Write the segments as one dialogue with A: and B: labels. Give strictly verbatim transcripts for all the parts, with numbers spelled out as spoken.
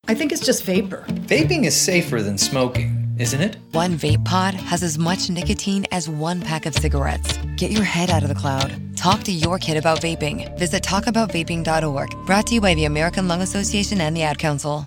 A: I think it's just vapor.
B: Vaping is safer than smoking, isn't it?
C: One vape pod has as much nicotine as one pack of cigarettes. Get your head out of the cloud. Talk to your kid about vaping. Visit talk about vaping dot org. Brought to you by the American Lung Association and the Ad Council.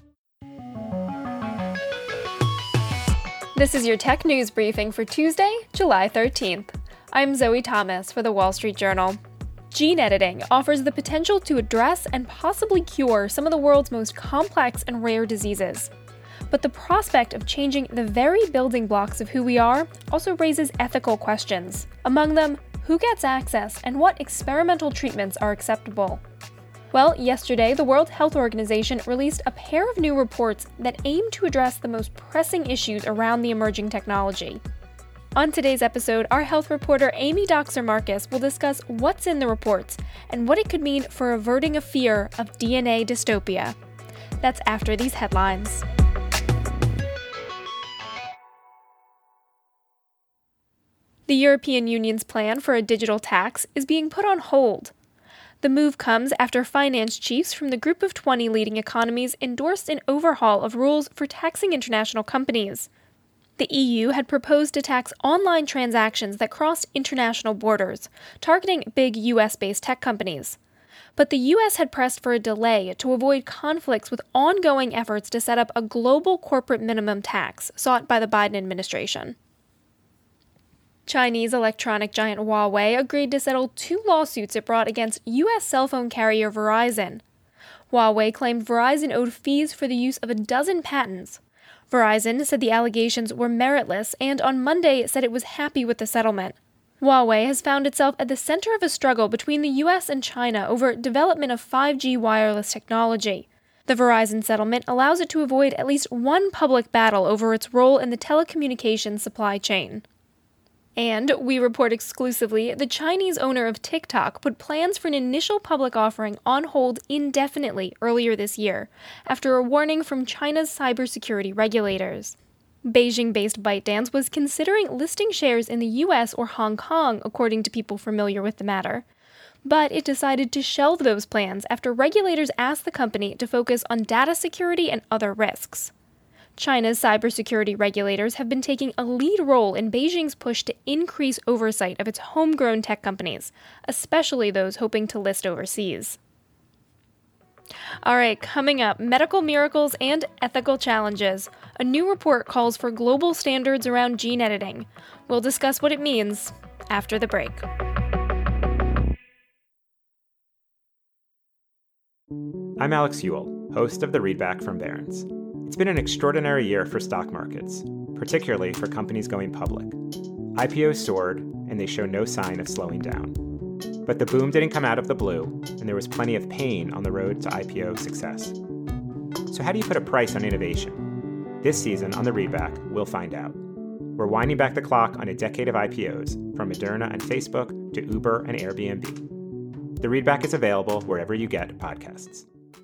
D: This is your tech news briefing for Tuesday, July thirteenth. I'm Zoe Thomas for the Wall Street Journal. Gene editing offers the potential to address and possibly cure some of the world's most complex and rare diseases. But the prospect of changing the very building blocks of who we are also raises ethical questions. Among them, who gets access and what experimental treatments are acceptable? Well, yesterday, the World Health Organization released a pair of new reports that aim to address the most pressing issues around the emerging technology. On today's episode, our health reporter Amy Doxer-Marcus will discuss what's in the reports and what it could mean for averting a fear of D N A dystopia. That's after these headlines. The European Union's plan for a digital tax is being put on hold. The move comes after finance chiefs from the Group of twenty leading economies endorsed an overhaul of rules for taxing international companies. The E U had proposed to tax online transactions that crossed international borders, targeting big U S-based tech companies. But the U S had pressed for a delay to avoid conflicts with ongoing efforts to set up a global corporate minimum tax sought by the Biden administration. Chinese electronic giant Huawei agreed to settle two lawsuits it brought against U S cell phone carrier Verizon. Huawei claimed Verizon owed fees for the use of a dozen patents. Verizon said the allegations were meritless and on Monday said it was happy with the settlement. Huawei has found itself at the center of a struggle between the U S and China over development of five G wireless technology. The Verizon settlement allows it to avoid at least one public battle over its role in the telecommunications supply chain. And we report exclusively the Chinese owner of TikTok put plans for an initial public offering on hold indefinitely earlier this year, after a warning from China's cybersecurity regulators. Beijing-based ByteDance was considering listing shares in the U S or Hong Kong, according to people familiar with the matter. But it decided to shelve those plans after regulators asked the company to focus on data security and other risks. China's cybersecurity regulators have been taking a lead role in Beijing's push to increase oversight of its homegrown tech companies, especially those hoping to list overseas. All right, coming up, medical miracles and ethical challenges. A new report calls for global standards around gene editing. We'll discuss what it means after the break.
E: I'm Alex Ewell, host of the Readback from Barron's. It's been an extraordinary year for stock markets, particularly for companies going public. I P Os soared, and they show no sign of slowing down. But the boom didn't come out of the blue, and there was plenty of pain on the road to I P O success. So how do you put a price on innovation? This season on the Readback, we'll find out. We're winding back the clock on a decade of I P Os, from Moderna and Facebook to Uber and Airbnb. The Readback is available wherever you get podcasts.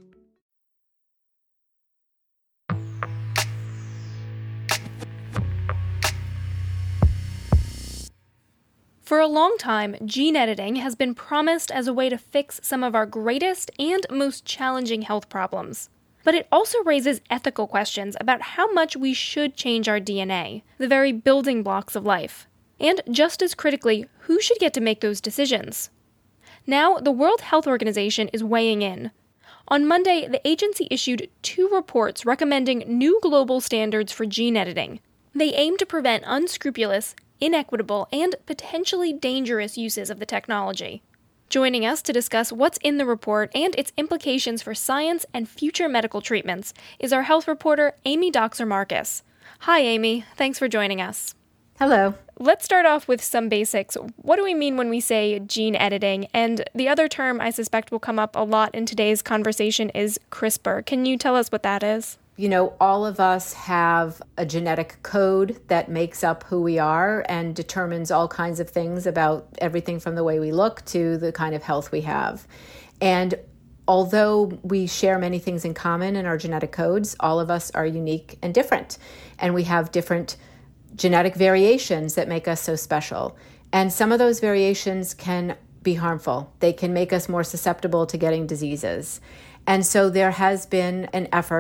D: For a long time, gene editing has been promised as a way to fix some of our greatest and most challenging health problems. But it also raises ethical questions about how much we should change our D N A, the very building blocks of life. And just as critically, who should get to make those decisions? Now, the World Health Organization is weighing in. On Monday, the agency issued two reports recommending new global standards for gene editing. They aim to prevent unscrupulous, inequitable, and potentially dangerous uses of the technology. Joining us to discuss what's in the report and its implications for science and future medical treatments is our health reporter, Amy Doxer-Marcus. Hi, Amy. Thanks for joining us.
F: Hello.
D: Let's start off with some basics. What do we mean when we say gene editing? And the other term I suspect will come up a lot in today's conversation is CRISPR. Can you tell us what that is?
F: You know, all of us have a genetic code that makes up who we are and determines all kinds of things about everything from the way we look to the kind of health we have. And although we share many things in common in our genetic codes, all of us are unique and different. And we have different genetic variations that make us so special. And some of those variations can be harmful. They can make us more susceptible to getting diseases. And so there has been an effort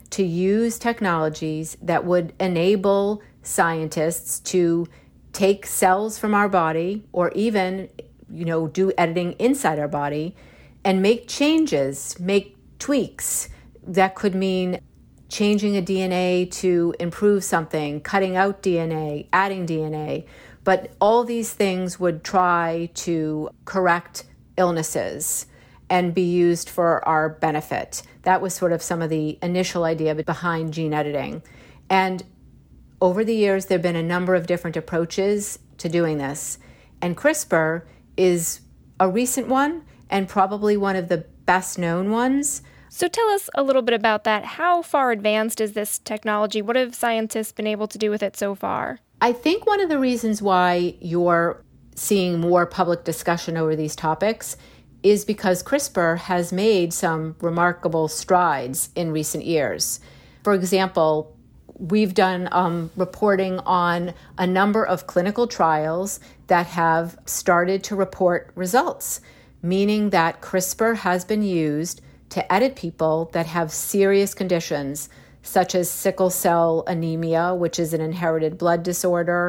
F: to use technologies that would enable scientists to take cells from our body, or even, you know, do editing inside our body and make changes, make tweaks. That could mean changing a D N A to improve something, cutting out D N A, adding D N A. But all these things would try to correct illnesses and be used for our benefit. That was sort of some of the initial idea behind gene editing. And over the years, there have been a number of different approaches to doing this. And CRISPR is a recent one and probably one of the best known ones.
D: So tell us a little bit about that. How far advanced is this technology? What have scientists been able to do with it so far?
F: I think one of the reasons why you're seeing more public discussion over these topics is because CRISPR has made some remarkable strides in recent years. For example, we've done um, reporting on a number of clinical trials that have started to report results, meaning that CRISPR has been used to edit people that have serious conditions, such as sickle cell anemia, which is an inherited blood disorder,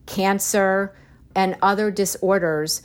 F: cancer, and other disorders.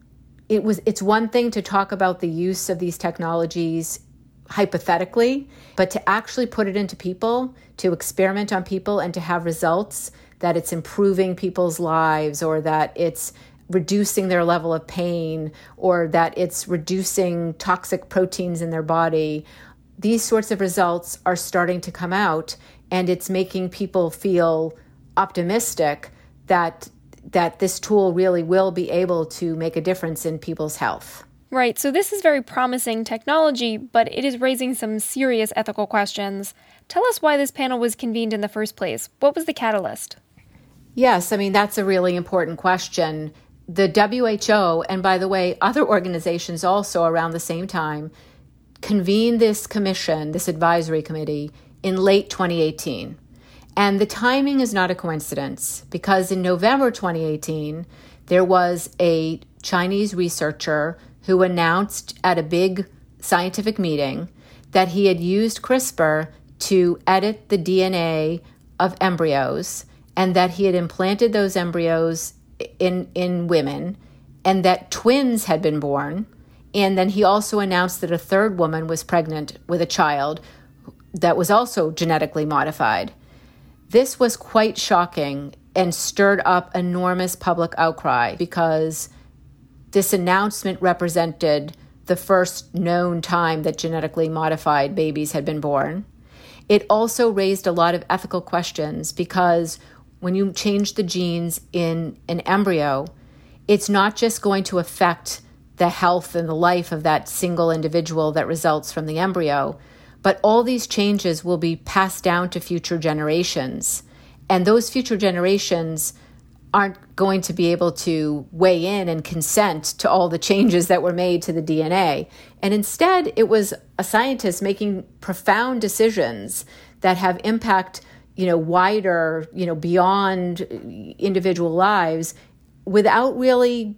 F: It was, it's one thing to talk about the use of these technologies hypothetically, but to actually put it into people, to experiment on people and to have results that it's improving people's lives, or that it's reducing their level of pain, or that it's reducing toxic proteins in their body. These sorts of results are starting to come out, and it's making people feel optimistic that that this tool really will be able to make a difference in people's health.
D: Right, so this is very promising technology, but it is raising some serious ethical questions. Tell us why this panel was convened in the first place. What was the catalyst?
F: Yes, I mean, that's a really important question. The W H O, and by the way, other organizations also around the same time, convened this commission, this advisory committee, in late twenty eighteen. And the timing is not a coincidence, because in November twenty eighteen, there was a Chinese researcher who announced at a big scientific meeting that he had used CRISPR to edit the D N A of embryos, and that he had implanted those embryos in, in women, and that twins had been born. And then he also announced that a third woman was pregnant with a child that was also genetically modified. This was quite shocking and stirred up enormous public outcry, because this announcement represented the first known time that genetically modified babies had been born. It also raised a lot of ethical questions, because when you change the genes in an embryo, it's not just going to affect the health and the life of that single individual that results from the embryo, but all these changes will be passed down to future generations. And those future generations aren't going to be able to weigh in and consent to all the changes that were made to the D N A. And instead, it was a scientist making profound decisions that have impact, you know, wider, you know, beyond individual lives, without really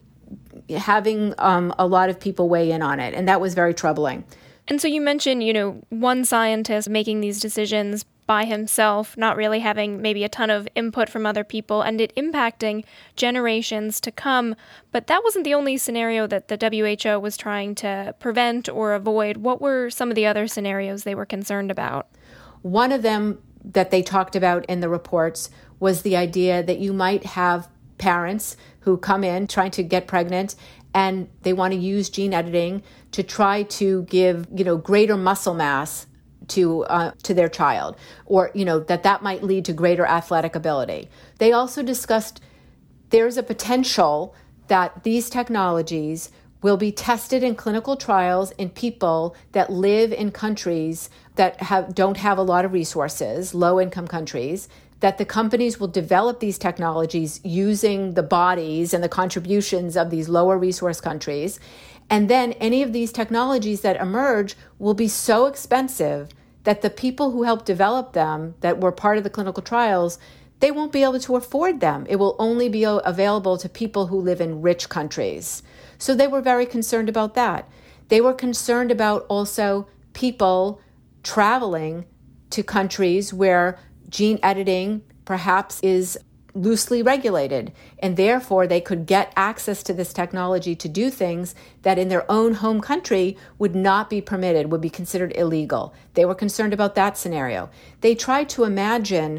F: having um, a lot of people weigh in on it. And that was very troubling.
D: And so you mentioned, you know, one scientist making these decisions by himself, not really having maybe a ton of input from other people, and it impacting generations to come. But that wasn't the only scenario that the W H O was trying to prevent or avoid. What were some of the other scenarios they were concerned about?
F: One of them that they talked about in the reports was the idea that you might have parents who come in trying to get pregnant, and they want to use gene editing to try to give, you know, greater muscle mass to uh, to their child, or, you know, that that might lead to greater athletic ability. They also discussed there's a potential that these technologies will be tested in clinical trials in people that live in countries that have don't have a lot of resources, low-income countries, that the companies will develop these technologies using the bodies and the contributions of these lower resource countries. And then any of these technologies that emerge will be so expensive that the people who helped develop them, that were part of the clinical trials, they won't be able to afford them. It will only be available to people who live in rich countries. So they were very concerned about that. They were concerned about also people traveling to countries where gene editing perhaps is loosely regulated, and therefore they could get access to this technology to do things that in their own home country would not be permitted, would be considered illegal. They were concerned about that scenario. They tried to imagine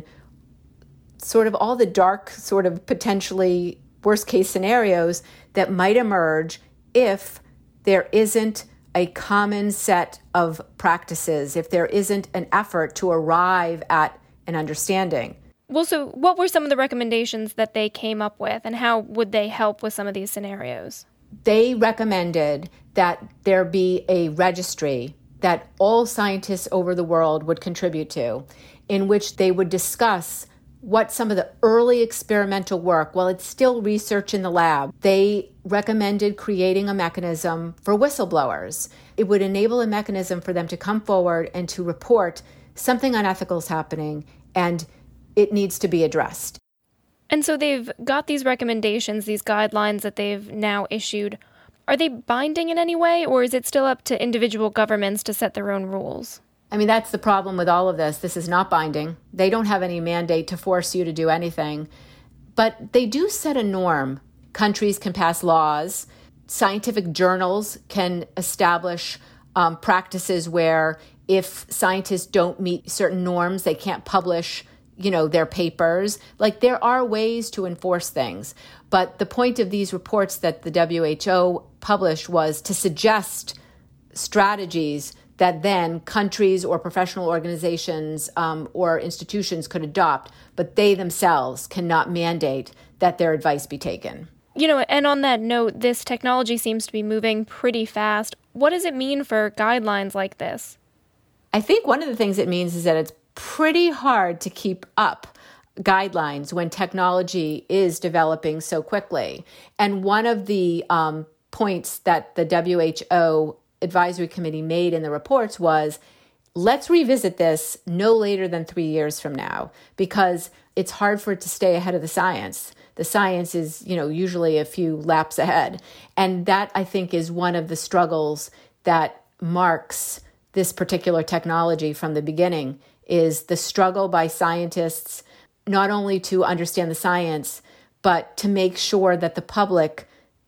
F: sort of all the dark, sort of potentially worst case scenarios that might emerge if there isn't a common set of practices, if there isn't an effort to arrive at an understanding.
D: Well, so what were some of the recommendations that they came up with, and how would they help with some of these scenarios?
F: They recommended that there be a registry that all scientists over the world would contribute to, in which they would discuss what some of the early experimental work, while it's still research in the lab, they recommended creating a mechanism for whistleblowers. It would enable a mechanism for them to come forward and to report something unethical is happening, and it needs to be addressed.
D: And so they've got these recommendations, these guidelines that they've now issued. Are they binding in any way, or is it still up to individual governments to set their own rules?
F: I mean, that's the problem with all of this. This is not binding. They don't have any mandate to force you to do anything. But they do set a norm. Countries can pass laws. Scientific journals can establish um, practices where if scientists don't meet certain norms, they can't publish you know, their papers. Like, there are ways to enforce things. But the point of these reports that the W H O published was to suggest strategies that then countries or professional organizations um, or institutions could adopt, but they themselves cannot mandate that their advice be taken.
D: You know, and on that note, this technology seems to be moving pretty fast. What does it mean for guidelines like this?
F: I think one of the things it means is that it's pretty hard to keep up guidelines when technology is developing so quickly. And one of the um, points that the W H O Advisory Committee made in the reports was, let's revisit this no later than three years from now, because it's hard for it to stay ahead of the science. The science is, you know, usually a few laps ahead. And that, I think, is one of the struggles that marks this particular technology from the beginning, is the struggle by scientists not only to understand the science, but to make sure that the public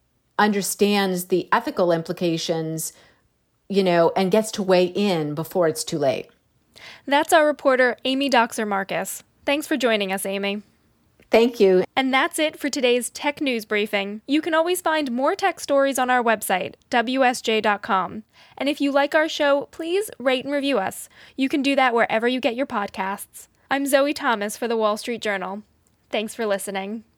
F: understands the ethical implications, you know, and gets to weigh in before it's too late.
D: That's our reporter, Amy Doxer-Marcus. Thanks for joining us, Amy.
F: Thank you.
D: And that's it for today's Tech News Briefing. You can always find more tech stories on our website, W S J dot com. And if you like our show, please rate and review us. You can do that wherever you get your podcasts. I'm Zoe Thomas for The Wall Street Journal. Thanks for listening.